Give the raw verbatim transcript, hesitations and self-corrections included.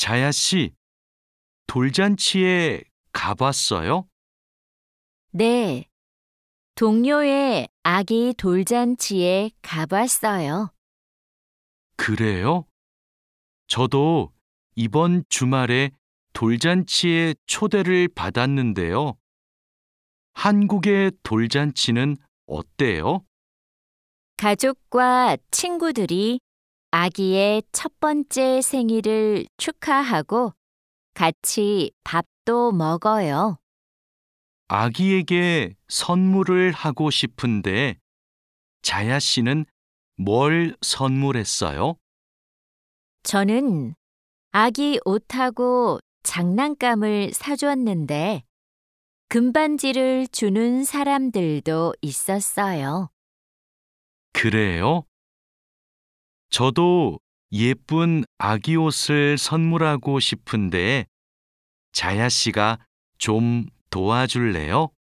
자야 씨, 돌잔치에 가봤어요? 네, 동료의 아기 돌잔치에 가봤어요. 그래요? 저도 이번 주말에 돌잔치에 초대를 받았는데요. 한국의 돌잔치는 어때요? 가족과 친구들이 아기의 첫 번째 생일을 축하하고 같이 밥도 먹어요. 아기에게 선물을 하고 싶은데 자야 씨는 뭘 선물했어요? 저는 아기 옷하고 장난감을 사줬는데 금반지를 주는 사람들도 있었어요. 그래요? 저도 예쁜 아기 옷을 선물하고 싶은데 자야 씨가 좀 도와줄래요?